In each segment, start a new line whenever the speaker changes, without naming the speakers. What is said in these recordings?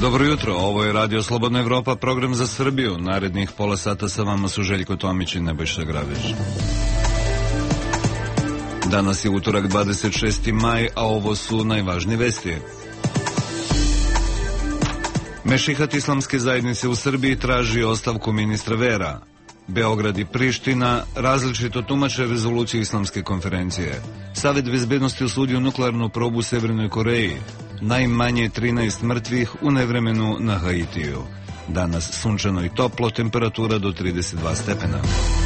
Dobro jutro, ovo je Radio Slobodna Evropa, program za Srbiju. Narednih pola sata sa vama su Željko Tomić i Nebojša Grabić. Danas je utorak 26. maj, a ovo su najvažnije vesti. Mešihat islamske zajednice u Srbiji traži ostavku ministra vera. Beograd i Priština različito tumače rezoluciju islamske konferencije. Savet bezbednosti osudio nuklearnu probu u Severnoj Koreji. Najmanje 13 mrtvih u nevremenu na Haitiju. Danas sunčano i toplo, temperatura do 32 stepena.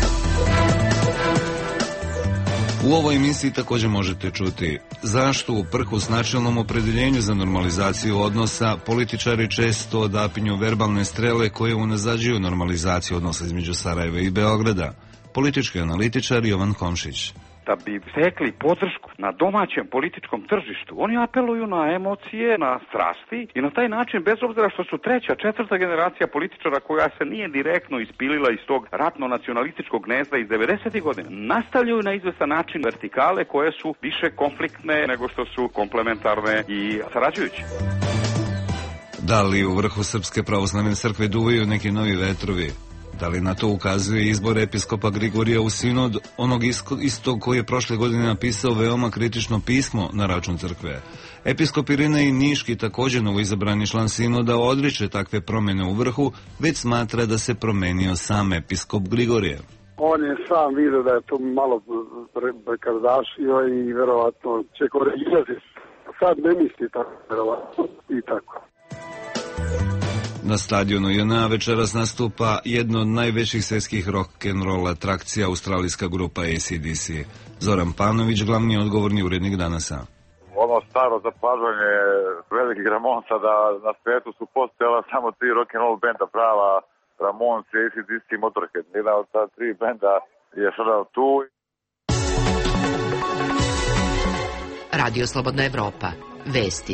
U ovoj emisiji također možete čuti zašto uprkos načelnom opredeljenju za normalizaciju odnosa političari često odapinju verbalne strele koje unazađuju normalizaciju odnosa između Sarajeva i Beograda. Politički analitičar Jovan Komšić.
Da bi stekli podršku na domaćem političkom tržištu, oni apeluju na emocije, na strasti i na taj način, bez obzira što su treća, četvrta generacija političara koja se nije direktno ispilila iz tog ratno-nacionalističkog gnezda iz 90. godina, nastavljaju na izvestan način vertikale koje su više konfliktne nego što su komplementarne i sarađujuće.
Da li u vrhu Srpske pravoslavne crkve duvaju neki novi vetrovi? Da li na to ukazuje izbor episkopa Grigorija u sinod, onog istog koji je prošle godine napisao veoma kritično pismo na račun crkve? Episkop Irinej Niški, također novoizabrani član sinoda, odriče takve promjene u vrhu, već smatra da se promenio sam episkop Grigorije.
On je sam vidio da je to malo prekardašio i verovatno će korigirati. Sad ne misli tako, verovatno i tako.
Na stadionu JNA večeras nastupa jedno od najvećih svjetskih rock'n'roll atrakcija, australijska grupa AC/DC. Zoran Pavnović, glavni odgovorni urednik Danasa.
Ono staro zapažanje velikih Ramonsa da na svijetu su postojala samo 3 rock'n'roll benda prava, Ramonsi, AC/DC i Motorhead. Jedan od ta 3 benda je sada tu.
Radio Slobodna Evropa. Vesti.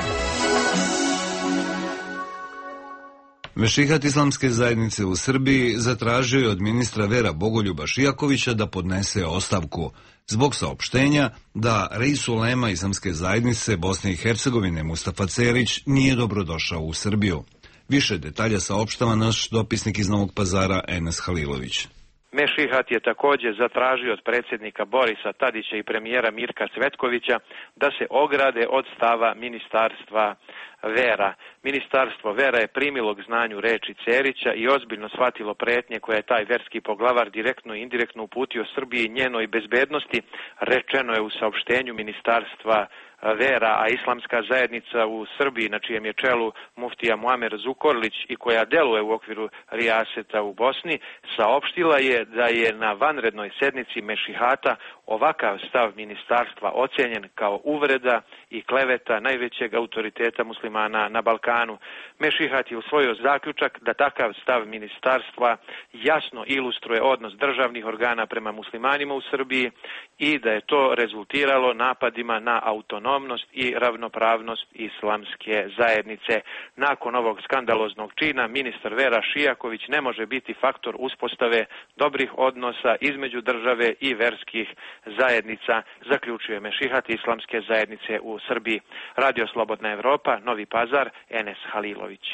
Mešihat islamske zajednice u Srbiji zatražio je od ministra vera Bogoljuba Šijakovića da podnese ostavku zbog saopštenja da Reis ulema islamske zajednice Bosne i Hercegovine Mustafa Cerić nije dobrodošao u Srbiju. Više detalja saopštava naš dopisnik iz Novog Pazara Enes Halilović.
Mešihat je također zatražio od predsjednika Borisa Tadića i premijera Mirka Cvetkovića da se ograde od stava Ministarstva vera. Ministarstvo vera je primilo k znanju reči Cerića i ozbiljno shvatilo pretnje koje je taj verski poglavar direktno i indirektno uputio Srbiji i njenoj bezbednosti, rečeno je u saopštenju Ministarstva vera, a islamska zajednica u Srbiji, na čijem je čelu muftija Muamer Zukorlić i koja deluje u okviru Rijaseta u Bosni, saopštila je da je na vanrednoj sednici Mešihata ovakav stav ministarstva ocenjen kao uvreda i kleveta najvećeg autoriteta muslimana na Balkanu. Mešihat je usvojio zaključak da takav stav ministarstva jasno ilustruje odnos državnih organa prema muslimanima u Srbiji i da je to rezultiralo napadima na autonomnost i ravnopravnost islamske zajednice. Nakon ovog skandaloznog čina, ministar vera Šijaković ne može biti faktor uspostave dobrih odnosa između države i verskih zajednica, zaključuje Mešihat islamske zajednice u Srbiji. Radio Slobodna Evropa, Novi Pazar, Enes Halilović.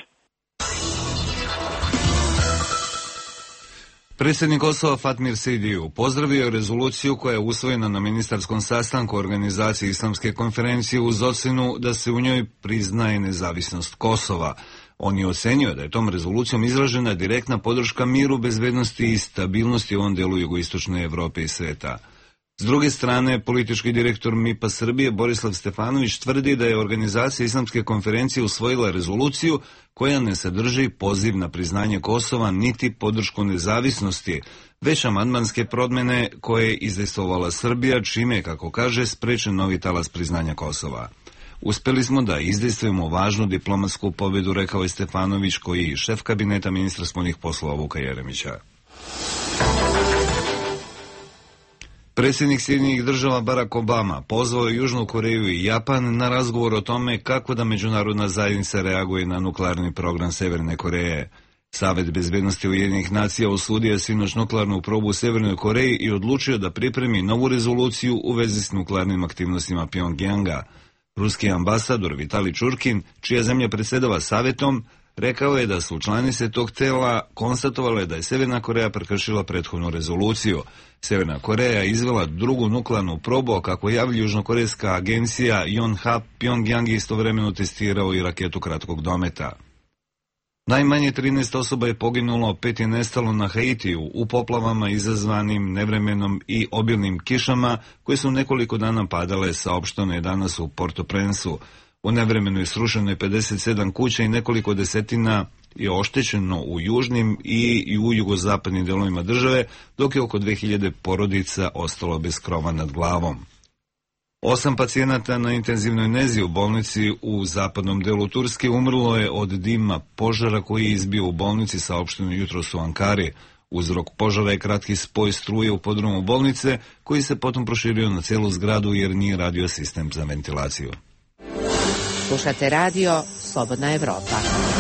Predsjednik Kosova Fatmir Sejdiju pozdravio je rezoluciju koja je usvojena na ministarskom sastanku organizacije Islamske konferencije uz ocjenu da se u njoj priznaje nezavisnost Kosova. On je ocenio da je tom rezolucijom izražena direktna podrška miru, bezbednosti i stabilnosti u ovom delu jugoistočne Evrope i sveta. S druge strane, politički direktor MIP-a Srbije Borislav Stefanović tvrdi da je organizacija Islamske konferencije usvojila rezoluciju koja ne sadrži poziv na priznanje Kosova niti podršku nezavisnosti, već amandmanske promjene koje je izdejstvovala Srbija, čime, kako kaže, sprečen novi talas priznanja Kosova. Uspeli smo da izdejstvujemo važnu diplomatsku pobjedu, rekao je Stefanović, koji je šef kabineta ministra spoljnih poslova Vuka Jeremića. Predsjednik Sjedinjenih Država Barack Obama pozvao je Južnu Koreju i Japan na razgovor o tome kako da međunarodna zajednica reaguje na nuklearni program Severne Koreje. Savet bezbednosti Ujedinjenih nacija osudio je sinoć nuklearnu probu u Severnoj Koreji i odlučio da pripremi novu rezoluciju u vezi s nuklearnim aktivnostima Pjongjanga. Ruski ambasador Vitali Čurkin, čija zemlja predsjedava Savetom, rekao je da su članice tog tela konstatovale da je Sjeverna Koreja prekršila prethodnu rezoluciju. Sjeverna Koreja je izvela drugu nuklearnu probu, a kako javlja južnokorejska agencija Yonhap, Pyongyang je istovremeno testirao i raketu kratkog dometa. Najmanje 13 osoba je poginulo, 5 je nestalo na Haitiju u poplavama izazvanim nevremenom i obilnim kišama koje su nekoliko dana padale, saopšteno je danas u Port-au-Prince-u. U nevremenu je srušeno 57 kuća i nekoliko desetina je oštećeno u južnim i u jugozapadnim delovima države, dok je oko 2000 porodica ostalo bez krova nad glavom. 8 pacijenata na intenzivnoj nezi u bolnici u zapadnom delu Turske umrlo je od dima požara koji je izbio u bolnici, saopšteno jutros u Ankari. Uzrok požara je kratki spoj struje u podrumu bolnice, koji se potom proširio na celu zgradu jer nije radio sistem za ventilaciju.
Slušate radio Slobodna Evropa.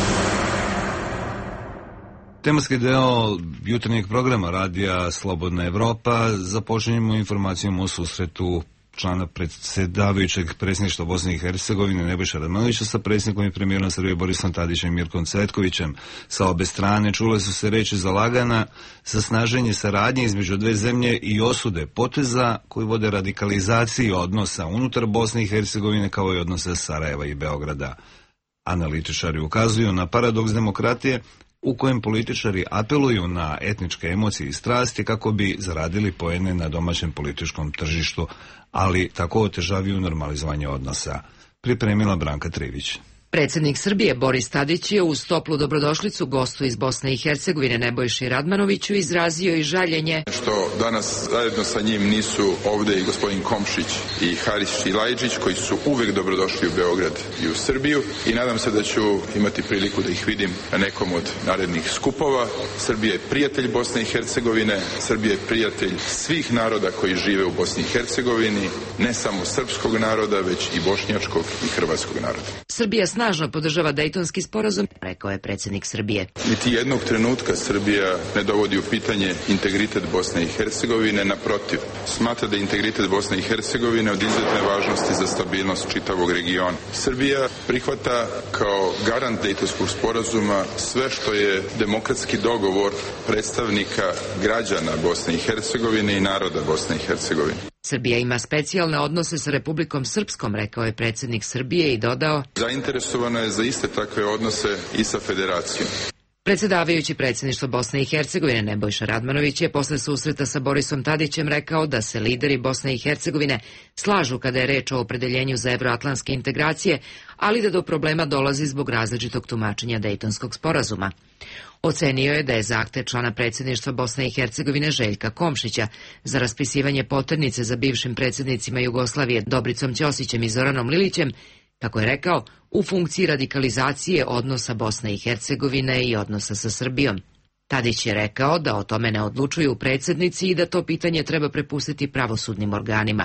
Tematski deo jutarnjeg programa radija Slobodna Evropa započinjemo informacijom o susretu člana predsjedavajućeg predsjedništva Bosne i Hercegovine Nebojša Radmanovića sa predsjednikom i premijerom Srbije Borisom Tadićem i Mirkom Cvetkovićem. Sa obe strane čule su se reči zalagana za snaženje saradnje između dve zemlje i osude poteza koji vode radikalizaciji odnosa unutar Bosne i Hercegovine kao i odnosa Sarajeva i Beograda. Analitičari ukazuju na paradoks demokratije u kojem političari apeluju na etničke emocije i strasti kako bi zaradili poene na domaćem političkom tržištu, ali tako otežavaju normalizovanje odnosa. Pripremila Branka Trivić.
Predsjednik Srbije Boris Tadić je uz toplu dobrodošlicu gostu iz Bosne i Hercegovine Nebojši Radmanoviću izrazio i žaljenje
što danas zajedno sa njim nisu ovdje i gospodin Komšić i Haris Šilajđić, koji su uvek dobrodošli u Beograd i u Srbiju, i nadam se da ću imati priliku da ih vidim na nekom od narednih skupova. Srbija je prijatelj Bosne i Hercegovine, Srbija je prijatelj svih naroda koji žive u Bosni i Hercegovini, ne samo srpskog naroda, već i bošnjačkog i hrvatskog naroda.
Srbija snažno podržava Dejtonski sporazum, rekao je predsjednik Srbije.
Niti jednog trenutka Srbija ne dovodi u pitanje integritet Bosne i Hercegovine, naprotiv, smatra da je integritet Bosne i Hercegovine od izuzetne važnosti za stabilnost čitavog regiona. Srbija prihvata kao garant Dejtonskog sporazuma sve što je demokratski dogovor predstavnika građana Bosne i Hercegovine i naroda Bosne i Hercegovine.
Srbija ima specijalne odnose sa Republikom Srpskom, rekao je predsjednik Srbije i dodao:
zainteresovana je za iste takve odnose i sa Federacijom.
Predsjedavajući predsjedništvo Bosne i Hercegovine Nebojša Radmanović je posle susreta sa Borisom Tadićem rekao da se lideri Bosne i Hercegovine slažu kada je reč o opredeljenju za evroatlantske integracije, ali da do problema dolazi zbog različitog tumačenja Dejtonskog sporazuma. Ocenio je da je zahtev člana predsjedništva Bosne i Hercegovine Željka Komšića za raspisivanje poternice za bivšim predsjednicima Jugoslavije Dobricom Ćosićem i Zoranom Lilićem, kako je rekao, u funkciji radikalizacije odnosa Bosne i Hercegovine i odnosa sa Srbijom. Tadić je rekao da o tome ne odlučuju predsjednici i da to pitanje treba prepustiti pravosudnim organima.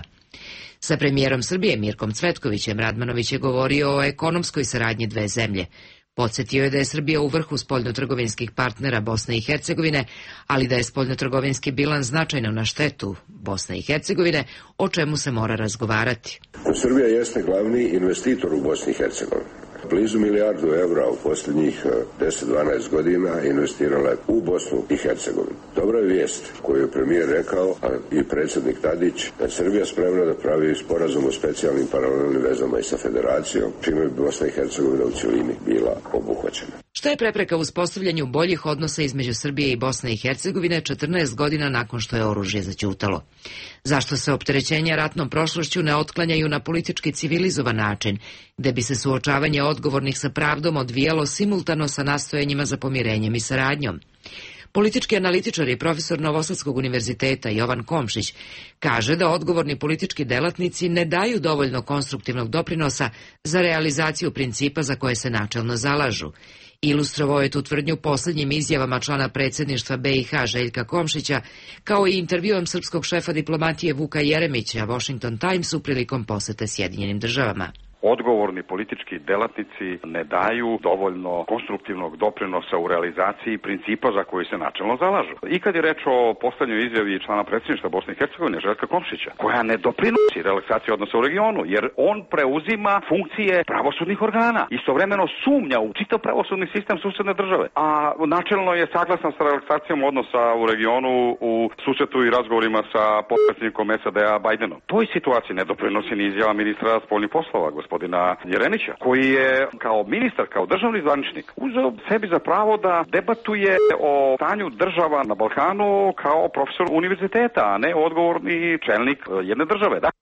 Sa premijerom Srbije Mirkom Cvetkovićem Radmanović je govorio o ekonomskoj saradnji dve zemlje. Podsjetio je da je Srbija u vrhu spoljnotrgovinskih partnera Bosne i Hercegovine, ali da je spoljnotrgovinski bilans značajno na štetu Bosne i Hercegovine, o čemu se mora razgovarati.
Srbija jeste glavni investitor u Bosni i Hercegovini. Blizu milijardu evra u posljednjih 10-12 godina investirala je u Bosnu i Hercegovinu. Dobra je vijest koju je premijer rekao, a i predsjednik Tadić, da je Srbija spremna da pravi sporazum o specijalnim paralelnim vezama i sa Federacijom, čime bi Bosna i Hercegovina u cjelini bila obuhvaćena.
Što je prepreka uspostavljanju boljih odnosa između Srbije i Bosne i Hercegovine 14 godina nakon što je oružje zaćutalo? Zašto se opterećenja ratnom prošlošću ne otklanjaju na politički civilizovan način, gde bi se suočavanje odgovornih sa pravdom odvijalo simultano sa nastojanjima za pomirenjem i saradnjom? Politički analitičar i profesor Novosadskog univerziteta Jovan Komšić kaže da odgovorni politički delatnici ne daju dovoljno konstruktivnog doprinosa za realizaciju principa za koje se načelno zalažu. Ilustrovao je tu tvrdnju posljednjim izjavama člana predsjedništva BiH Željka Komšića, kao i intervjuom srpskog šefa diplomatije Vuka Jeremića Washington Timesu prilikom posete Sjedinjenim državama.
odgovorni politički delatnici ne daju dovoljno konstruktivnog doprinosa u realizaciji principa za koji se načelno zalažu. I kad je reč o poslednjoj izjavi člana predsjedništva Bosne i Hercegovine, Željka Komšića, koja ne doprinosi relaksaciji odnosa u regionu, jer on preuzima funkcije pravosudnih organa. Istovremeno sumnja u čitav pravosudni sistem susedne države. A načelno je saglasan sa relaksacijom odnosa u regionu u susretu i razgovorima sa potpredsjednikom SAD-a Bajdenom. Toj situaciji ne doprinosi ni izjava ministra spoljnih poslova, gospodina Jeremića, koji je kao ministar, kao državni zvaničnik, uzeo sebi za pravo da debatuje o stanju država na Balkanu kao profesor univerziteta, a ne odgovorni čelnik jedne države. Da?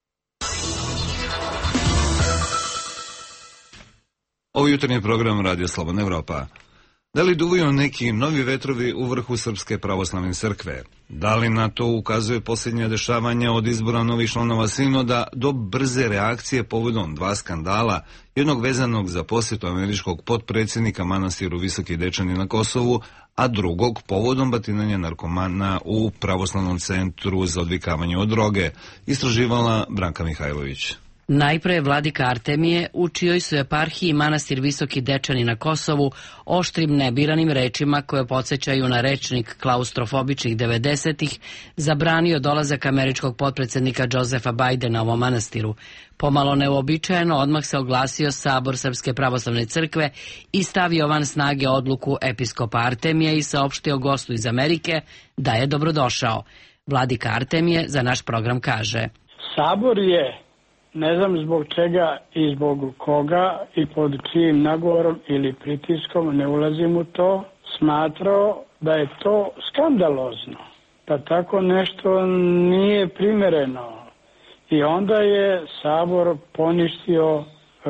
Ovo jutarnji program Radio Slobodna Evropa. Da li duvaju neki novi vetrovi u vrhu Srpske pravoslavne crkve? Da li na to ukazuje posljednje dešavanja od izbora novih članova sinoda do brze reakcije povodom dva skandala, jednog vezanog za posjetu američkog potpredsjednika manastiru Visoki Dečani na Kosovu, a drugog povodom batinanja narkomana u Pravoslavnom centru za odvikavanje od droge, istraživala Branka Mihajlović.
Najpre vladika Artemije, u čijoj su eparhiji manastir Visoki Dečani na Kosovu oštrim nebiranim rečima koje podsjećaju na rečnik klaustrofobičnih 90-ih, zabranio dolazak američkog potpredsjednika Josefa Bajdena u ovom manastiru. Pomalo neuobičajeno odmah se oglasio Sabor Srpske pravoslavne crkve i stavio van snage odluku episkopa Artemije i saopštio gostu iz Amerike da je dobrodošao. Vladika Artemije za naš program kaže:
Sabor je, ne znam zbog čega i zbog koga i pod čijim nagovorom ili pritiskom, ne ulazim u to, smatrao da je to skandalozno, da tako nešto nije primereno. I onda je Sabor poništio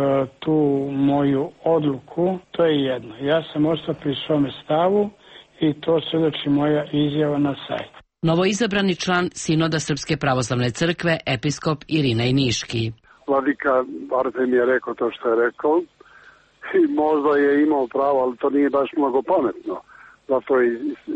tu moju odluku, to je jedno. Ja sam ostao pri svome stavu i to svjedoči moja izjava na sajtu.
Novoizabrani član Sinoda Srpske pravoslavne crkve, episkop Irinej Niški.
Vladika Artemije je rekao to što je rekao i možda je imao pravo, ali to nije baš mnogo pametno. Zato je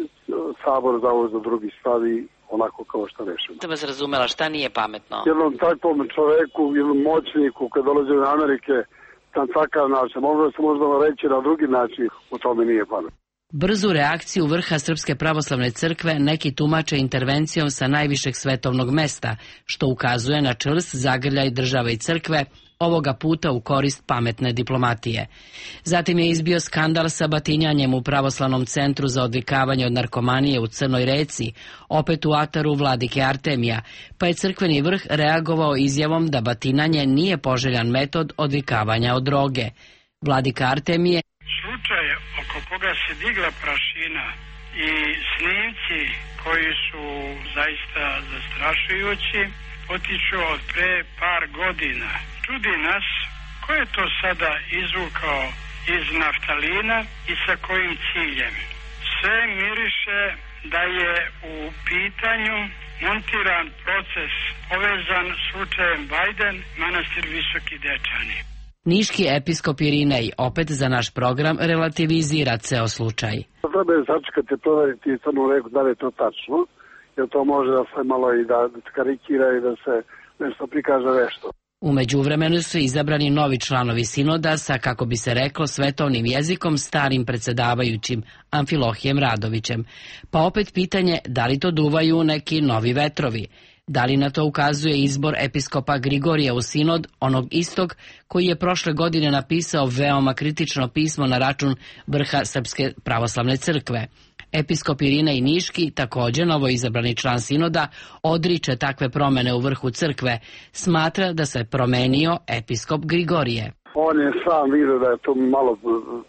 Sabor zauzeo drugi stav i onako kao što rešeno.
Da vas razumela, šta nije pametno?
Jednom takvom čoveku, jednom moćniku kad dolazi iz Amerike na takav način, možda reći na drugi način, u tome nije pametno.
Brzu reakciju vrha Srpske pravoslavne crkve neki tumače intervencijom sa najvišeg svetovnog mesta, što ukazuje na čvrst zagrljaj države i crkve, ovoga puta u korist pametne diplomatije. Zatim je izbio skandal sa batinjanjem u Pravoslavnom centru za odvikavanje od narkomanije u Crnoj Reci, opet u ataru vladike Artemija, pa je crkveni vrh reagovao izjavom da batinanje nije poželjan metod odvikavanja od droge. Vladika Artemije:
Slučaj oko koga se digla prašina i snimci koji su zaista zastrašujući potiču od pre par godina. Čudi nas ko je to sada izvukao iz naftalina i sa kojim ciljem. Sve miriše da je u pitanju montiran proces povezan slučajem Bajden, manastir Visoki Dečani.
Niški episkop Irinej opet za naš program relativizira ceo slučaj.
Treba je sačekati, proveriti i samo rekao da li je to tačno, jer to može da se malo i da karikira i da se nešto prikaže nešto.
U međuvremenu su izabrani novi članovi sinoda sa, kako bi se reklo, svetovnim jezikom starim predsjedavajućim Amfilohijem Radovićem. Pa opet pitanje da li to duvaju neki novi vetrovi. Da li na to ukazuje izbor episkopa Grigorija u sinod, onog istog koji je prošle godine napisao veoma kritično pismo na račun vrha Srpske pravoslavne crkve. Episkop Irinej Niški, također novoizabrani član sinoda, odriče takve promene u vrhu crkve. Smatra da se promenio episkop Grigorije.
On je sam vidio da je to malo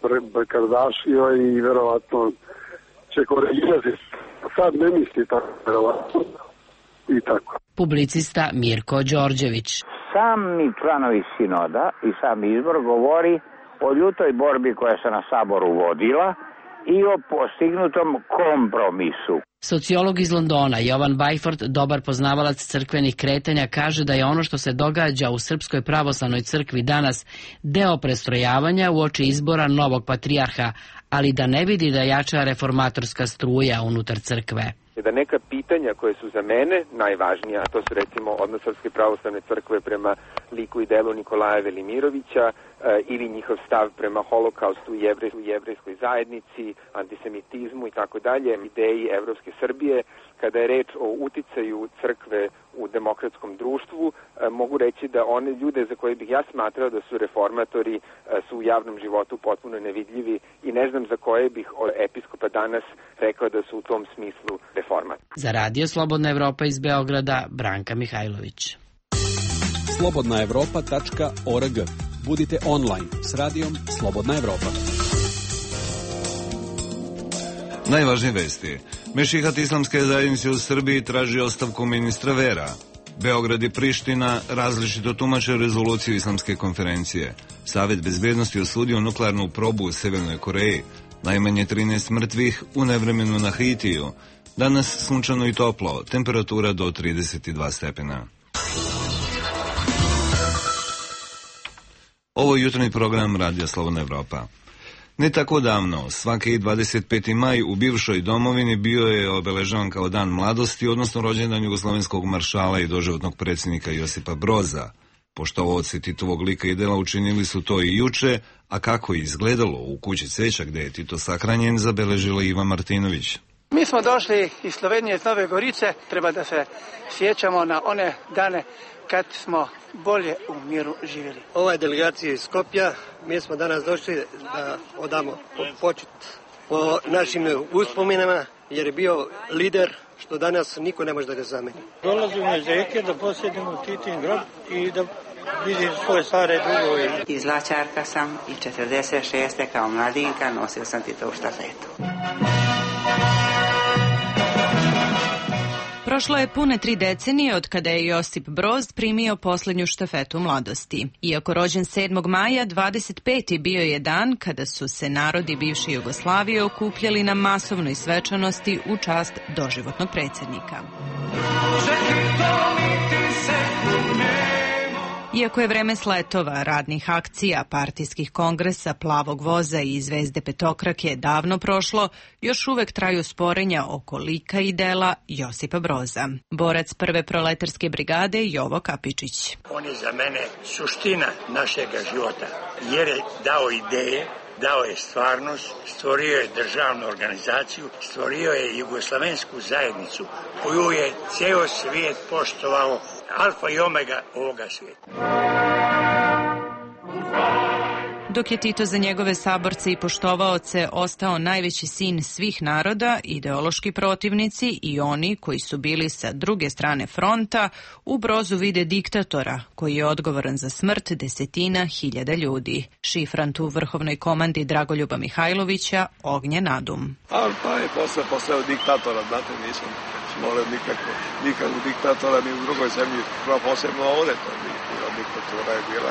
prekardašio i verovatno će korigirati. Sad ne misli tako, verovatno. I tako.
Publicista Mirko Đorđević.
Sami članovi sinoda i sam izbor govori o ljutoj borbi koja se na Saboru vodila i o postignutom kompromisu.
Sociolog iz Londona Jovan Bajford, dobar poznavalac crkvenih kretanja, kaže da je ono što se događa u Srpskoj pravoslavnoj crkvi danas deo prestrojavanja uoči izbora novog patrijarha, ali da ne vidi da jača reformatorska struja unutar crkve.
je da neka pitanja koje su za mene najvažnija, a to su recimo odnos Srpske pravoslavne crkve prema liku i delu Nikolaja Velimirovića ili njihov stav prema holokaustu u jevrejskoj zajednici, antisemitizmu i tako dalje, ideji evropske Srbije. Kada je reč o uticaju crkve u demokratskom društvu, mogu reći da one ljude za koje bih ja smatrao da su reformatori su u javnom životu potpuno nevidljivi i ne znam za koje bih od episkopa danas rekao da su u tom smislu reformatori.
Za Radio Slobodna Evropa iz Beograda, Branka Mihajlović.
slobodnaevropa.org. Budite online s radijom Slobodna Evropa.
Najvažnije vesti. Mešihat islamske zajednice u Srbiji traži ostavku ministra Vera. Beograd i Priština različito tumače rezoluciju islamske konferencije. Savet bezbednosti osudio nuklearnu probu u Severnoj Koreji. Najmanje 13 mrtvih u nevremenu na Haitiju. Danas sunčano i toplo, temperatura do 32 stepena. Ovo je jutarnji program Radija Slobodna Evropa. Ne tako davno, svaki 25. maj u bivšoj domovini bio je obeležavan kao dan mladosti, odnosno rođendan jugoslovenskog maršala i doživotnog predsjednika Josipa Broza. Poštovaoci Titovog lika i dela učinili su to i juče, a kako je izgledalo u kući cveća gde je Tito sahranjen, zabeležila Iva Martinović.
Mi smo došli iz Slovenije, iz Nove Gorice, treba da se sjećamo na one dane kad smo bolje u miru živjeli.
Ova je delegacija iz Skopja, mi smo danas došli da odamo počet po našim uspominama, jer je bio lider, što danas niko ne može da ga zameni.
Dolazimo iz Rijeke da posjedimo Titin grob i da vidim svoje stare drugove.
Izlačarka sam i 46. kao mladinka nosio sam Titovu štafetu.
Prošlo je pune 3 decenije od kada je Josip Broz primio posljednju štafetu mladosti. Iako rođen 7. maja, 25. bio je dan kada su se narodi bivše Jugoslavije okupljali na masovnoj svečanosti u čast doživotnog predsjednika. Iako je vreme sletova, radnih akcija, partijskih kongresa, plavog voza i zvezde petokrake davno prošlo, još uvek traju sporenja oko lika i dela Josipa Broza. Borac prve proletarske brigade Jovo Kapičić.
On je za mene suština našega života, jer je dao ideje, dao je stvarnost, stvorio je državnu organizaciju, stvorio je jugoslavensku zajednicu koju je ceo svijet poštovao, alfa i omega ovoga svijeta.
Dok je Tito za njegove saborce i poštovaoce ostao najveći sin svih naroda, ideološki protivnici i oni koji su bili sa druge strane fronta u Brozu vide diktatora koji je odgovoran za smrt desetina hiljada ljudi. Šifrant u vrhovnoj komandi Dragoljuba Mihajlovića Ognjen Nadum.
Pa je postao diktatora, znate, nisam smolio nikakvog diktatora ni u drugoj zemlji, posebno ovdje to je bila diktatura je bila.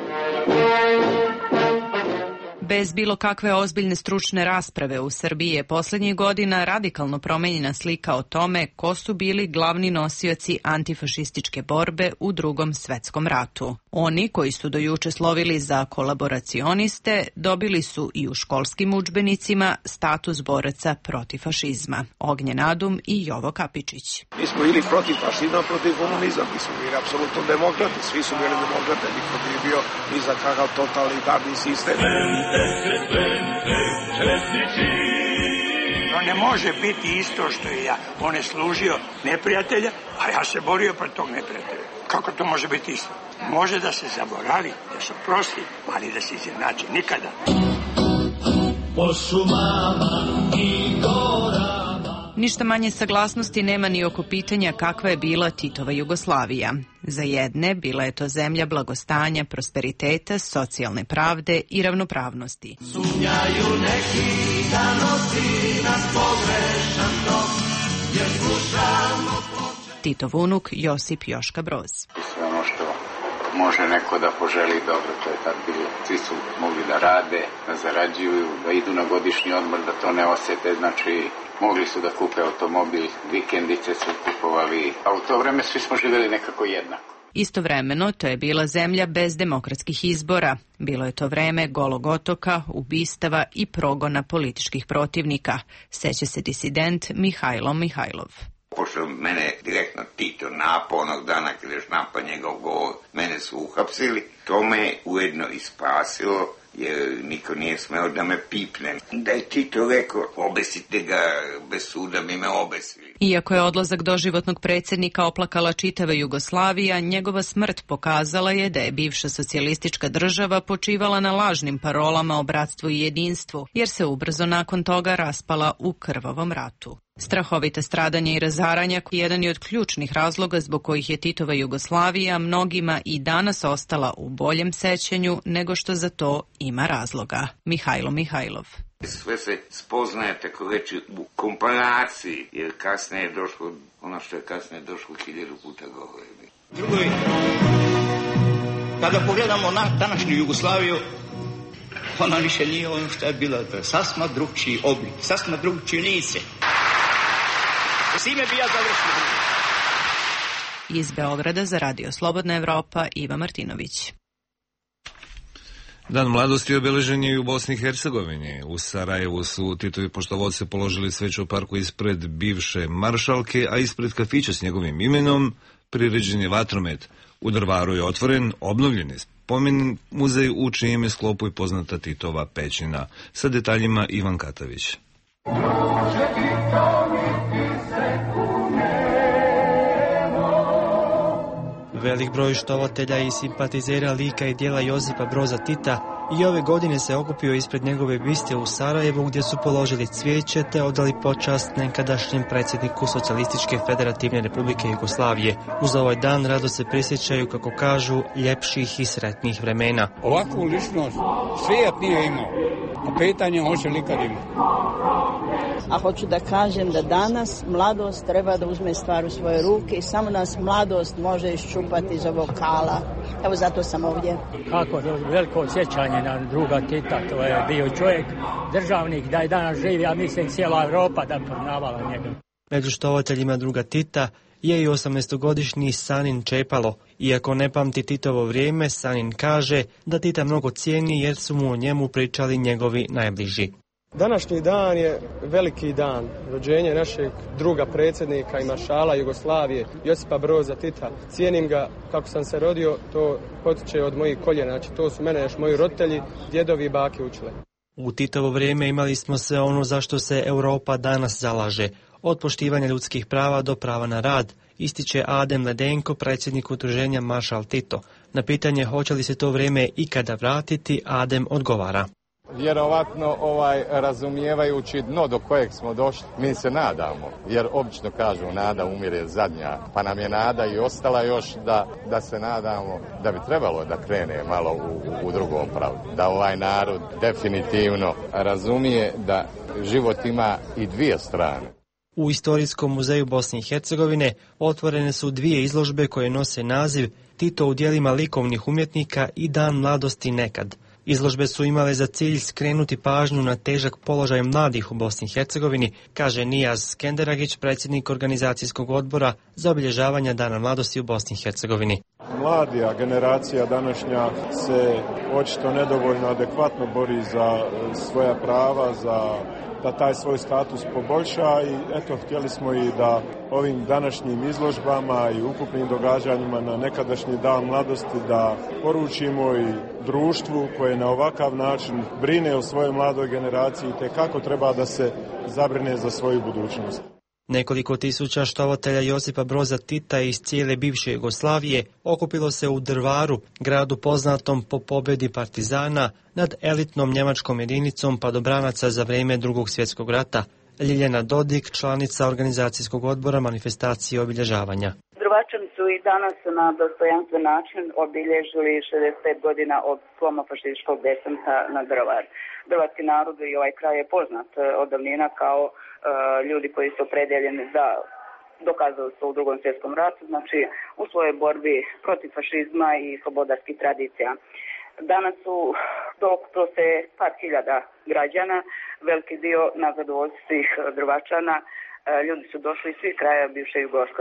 Bez bilo kakve ozbiljne stručne rasprave u Srbiji je posljednjih godina radikalno promenjena slika o tome ko su bili glavni nosioci antifašističke borbe u Drugom svetskom ratu. Oni koji su do juče slovili za kolaboracioniste dobili su i u školskim udžbenicima status boraca protiv fašizma. Ognjen Nadum i Jovo Kapičić.
Mi smo ili protiv fašizma, protiv komunizma, mi smo bili apsolutno demokrati, svi su bili demokrate, niko nije bio ni za kakav totalitarni sistem.
To ne može biti isto što je ja. On je služio neprijatelja, a ja se borio protiv tog neprijatelja. Kako to može biti isto? Može da se zaboravi, da se prosti, ali da se izjednači nikada.
Po šumama i gorama. Ništa manje saglasnosti nema ni oko pitanja kakva je bila Titova Jugoslavija. Za jedne bila je to zemlja blagostanja, prosperiteta, socijalne pravde i ravnopravnosti.
Sumnjaju neki da nosi nas pogrešan tok, jer slušamo
Titov unuk Josip Joška Broz.
Sve ono što može neko da poželi dobro, to je tad bilo. Svi su mogli da rade, da zarađuju, da idu na godišnji odmor, da to ne osjete, znači mogli su da kupe automobil, vikendice su kupovali, a u to vreme svi smo živjeli nekako jednako.
Istovremeno, to je bila zemlja bez demokratskih izbora. Bilo je to vreme Golog otoka, ubistava i progona političkih protivnika, seća se disident Mihajlo Mihajlov.
Pošto mene direktno Tito napao onog dana kada je napao njegov govor, mene su uhapsili, to me ujedno i spasilo, jer niko nije smeo da me pipne. Da je Tito rekao, obesite ga, bez suda bi me obesili.
Iako je odlazak doživotnog predsjednika oplakala čitava Jugoslavija, njegova smrt pokazala je da je bivša socijalistička država počivala na lažnim parolama o bratstvu i jedinstvu, jer se ubrzo nakon toga raspala u krvavom ratu. Strahovite stradanje i razaranja jedan je od ključnih razloga zbog kojih je Titova Jugoslavija mnogima i danas ostala u boljem sećanju nego što za to ima razloga. Mihajlo Mihajlov.
Sve se spoznaje tako reći u komparaciji, jer kasnije je došlo, ono što je kasnije došlo 1000 puta gore.
Drugo je, kada pogledamo na današnju Jugoslaviju, ona više nije ono što je bila, to je sasma drugčiji oblik, sasma drugčiji lice. S time bi ja završio.
Iz Beograda za Radio Slobodna Evropa, Iva Martinović.
Dan mladosti obeležen je i u Bosni i Hercegovini. U Sarajevu su Titovi poštovodce položili sveću u parku ispred bivše maršalke, a ispred kafića s njegovim imenom priređen je vatromet. U Drvaru je otvoren obnovljeni spomen muzej u čijem je sklopu i poznata Titova pećina. Sa detaljima Ivan Katavić.
Velik broj štovatelja i simpatizera lika i dijela Josipa Broza Tita i ove godine se okupio ispred njegove biste u Sarajevu gdje su položili cvijeće te odali počast nekadašnjem predsjedniku Socijalističke federativne republike Jugoslavije. Uz ovaj dan rado se prisjećaju, kako kažu, ljepših i sretnih vremena.
Ovakvu ličnost svijet nije imao, a pitanje hoće li kad imati.
A hoću da kažem da danas mladost treba da uzme stvar u svoje ruke i samo nas mladost može iščupati iz ovog kala. Evo zato sam ovdje.
Kako veliko sjećanje na druga Tita, to je bio čovjek, državnik, da je danas živi, ja mislim cijela Europa da poznavala njega.
Među štovateljima druga Tita je i 18-godišnji Sanin Čepalo. Iako ne pamti Titovo vrijeme, Sanin kaže da Tita mnogo cijeni jer su mu o njemu pričali njegovi najbliži.
Današnji dan je veliki dan, rođenje našeg druga predsjednika i maršala Jugoslavije, Josipa Broza Tita. Cijenim ga kako sam se rodio, to potiče od mojih koljena, znači to su mene još moji roditelji, djedovi i bake učile.
U Titovo vrijeme imali smo sve ono za što se Europa danas zalaže, od poštivanja ljudskih prava do prava na rad, ističe Adem Ledenko, predsjednik udruženja Maršal Tito. Na pitanje hoće li se to vrijeme ikada vratiti, Adem odgovara.
Vjerovatno razumijevajući dno do kojeg smo došli, mi se nadamo, jer obično kažu nada umire zadnja, pa nam je nada i ostala još da se nadamo da bi trebalo da krene malo u drugom pravcu, da ovaj narod definitivno razumije da život ima i dvije strane.
U Istorijskom muzeju Bosne i Hercegovine otvorene su dvije izložbe koje nose naziv Tito u djelima likovnih umjetnika i Dan mladosti nekad. Izložbe su imale za cilj skrenuti pažnju na težak položaj mladih u Bosni i Hercegovini, kaže Nijaz Skenderagić, predsjednik organizacijskog odbora za obilježavanje Dana mladosti u Bosni i Hercegovini.
Mladija generacija današnja se očito nedovoljno adekvatno bori za svoja prava, da taj svoj status poboljša i eto, htjeli smo i da ovim današnjim izložbama i ukupnim događanjima na nekadašnji Dan mladosti da poručimo i društvu koje na ovakav način brine o svojoj mladoj generaciji te kako treba da se zabrine za svoju budućnost.
Nekoliko tisuća štovatelja Josipa Broza Tita iz cijele bivše Jugoslavije okupilo se u Drvaru, gradu poznatom po pobjedi partizana nad elitnom njemačkom jedinicom padobranaca za vrijeme Drugog svjetskog rata. Ljiljana Dodik, članica organizacijskog odbora manifestacije obilježavanja.
Drvačani su i danas na dostojanstven način obilježili 65 godina od sloma fašističkog desanta na Drvar. Hrvatski narod i ovaj kraj je poznat od davnina kao ljudi koji su opredeljeni za, dokazali su u Drugom svjetskom ratu, znači u svojoj borbi protiv fašizma i slobodarskih tradicija. Danas su okupilo se par hiljada građana, veliki dio na zadovoljstvo svih Drvačana. Ljudi su došli iz svih kraja bivše Jugoslavije.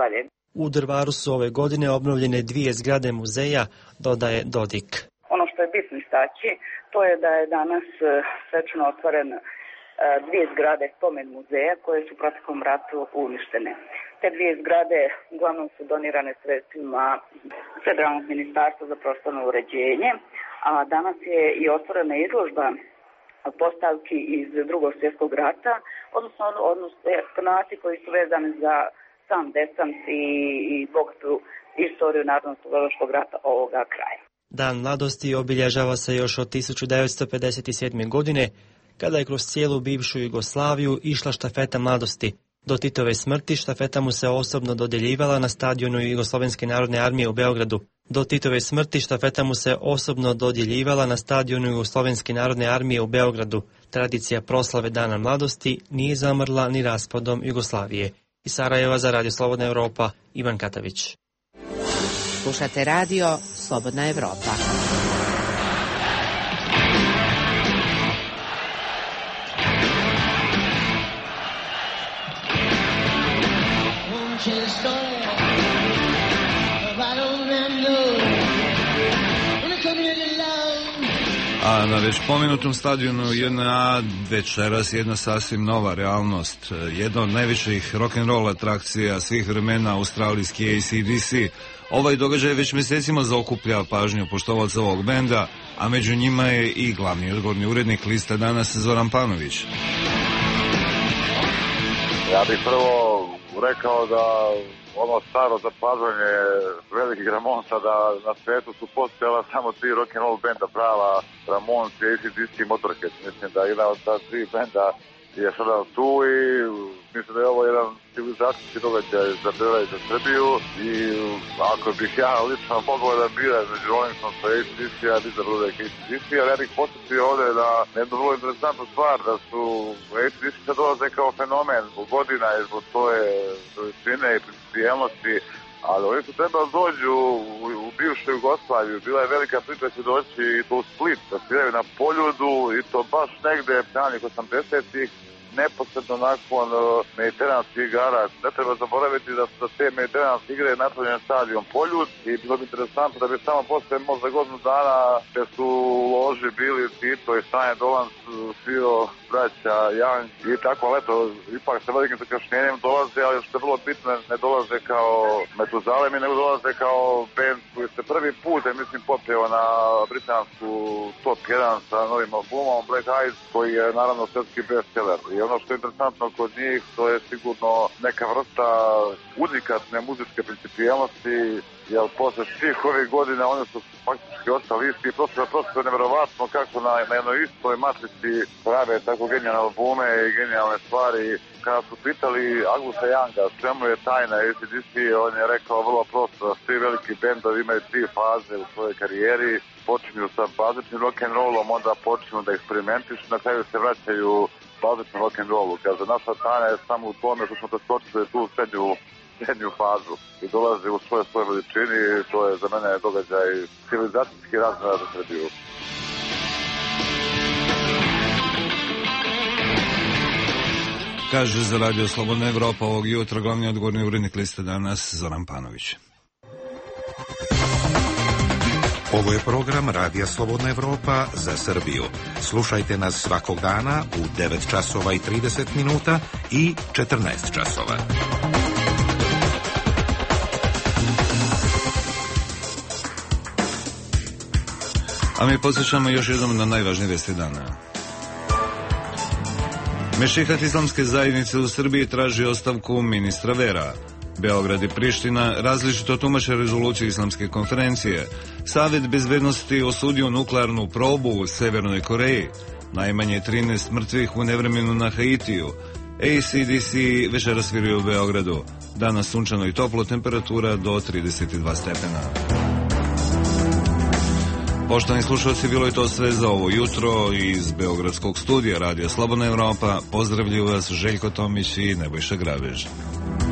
U Drvaru su ove godine obnovljene 2 zgrade muzeja, dodaje Dodik.
Ono što je bitno istaći, to je da je danas svečano otvoren 2 zgrade spomen muzeja koje su u proteklom ratu uništene. Te 2 zgrade uglavnom su donirane sredstvima Federalnog ministarstva za prostorno uređenje, a danas je i otvorena izložba postavki iz Drugog svjetskog rata, odnosno eksponati koji su vezani za sam desant i bogatu istoriju Narodnooslobodilačkog rata ovoga kraja.
Dan mladosti obilježava se još od 1957. godine, kada je kroz cijelu bivšu Jugoslaviju išla štafeta mladosti. Do Titove smrti štafeta mu se osobno dodjeljivala na stadionu Jugoslovenske narodne armije u Beogradu. Do Titove smrti štafeta mu se osobno dodjeljivala na stadionu Jugoslovenske narodne armije u Beogradu. Tradicija proslave Dana mladosti nije zamrla ni raspadom Jugoslavije. Iz Sarajeva za Radio Slobodna Evropa, Ivan Katavić.
Slušate radio Slobodna Evropa.
A na već pomenutom stadionu večeras jedna sasvim nova realnost. Jedna od najvećih rock'n'roll atrakcija svih vremena, australijski AC/DC. Ovaj događaj već mjesecima zaokuplja pažnju poštovaca ovog benda, a među njima je i glavni odgovorni urednik lista Danas Zoran Panović.
Ja bih prvo rekao da ono staro zapažanje velikih Ramonsa da na svijetu su postojala samo 3 rock'n'roll benda prava, Ramones, AC/DC i Motorhead. Mislim da jedna od ta 3 benda je sada tu i mislim da je ovo jedan civilizacijski događaj za Bela i za Srbiju i ako bih ja lično mogao da biram među Rollingstonsa i AC/DC, ja bih za Rudek AC/DC, ali ja bih posjetio ovdje da jednu vrlo interesantnu stvar, da su AC/DC sad dolaze kao fenomen zbog godina i zbog svoje veličine i principijelnosti, ali oni su trebali dođu u bivšu Jugoslaviju. Bila je velika priča da će doći i to u Split, da sviraju na Poljudu i to baš negde ranih 80-ih, neposredno nakon mediteranskih igara. Ne treba zaboraviti da su za te mediteranske igre napravljen stadion Poljud i bilo bi interesantno da bi samo posle možda godinu dana gde su u loži bili Tito i Stanje Dolan, svio braća Young i tako, ali eto, ipak sa velikim zakašnjenjem dolaze, ali što je vrlo bitno, ne dolaze kao Metuzalemi, nego dolaze kao band koji se prvi put, mislim, popeo na britansku top 1 sa novim albumom Black Eyes, koji je naravno svetski bestseller. I ono što je interesantno kod njih, to je sigurno neka vrsta unikatne muzičke principijelnosti, jer posle svih ovih godina oni su faktički ostali isti i prosto je nevjerovatno kako na jednoj istoj matrici prave tako genijalne albume i genijalne stvari. Kada su pitali Angusa Younga čemu je tajna AC/DC, on je rekao vrlo prosto da svi veliki bendovi imaju 3 faze u svojoj karijeri. Počinju sa bazičnim rock'n'rollom, onda počinju da eksperimentišu, na kraju se vraćaju bazičnom rock'n'rollu. Kaže, naša tajna je samo u tome što smo preskočili tu srednju fazu i dolazi u svoje veličini. To je za mene događaj civilizacijski razmjera za Srbiju.
Kaže za Radio Slobodna Evropa ovog jutra glavni odgovorni urednik liste Danas Zoran Panović.
Ovo je program Radija Slobodna Evropa za Srbiju. Slušajte nas svakog dana u 9 časova i 30 minuta i 14 časova.
A mi podsjećamo još jednom na najvažnije vesti dana. Mešihat islamske zajednice u Srbiji traži ostavku ministra vera. Beograd i Priština različito tumače rezoluciju islamske konferencije. Savet bezbednosti osudio nuklearnu probu u Severnoj Koreji. Najmanje 13 mrtvih u nevremenu na Haitiju. AC/DC večeras sviraju u Beogradu. Danas sunčano i toplo, temperatura do 32 stepena. Poštovani slušalci, bilo je to sve za ovo jutro iz Beogradskog studija Radija Slobodna Evropa. Pozdravljuju vas Željko Tomić i Nebojša Grabež.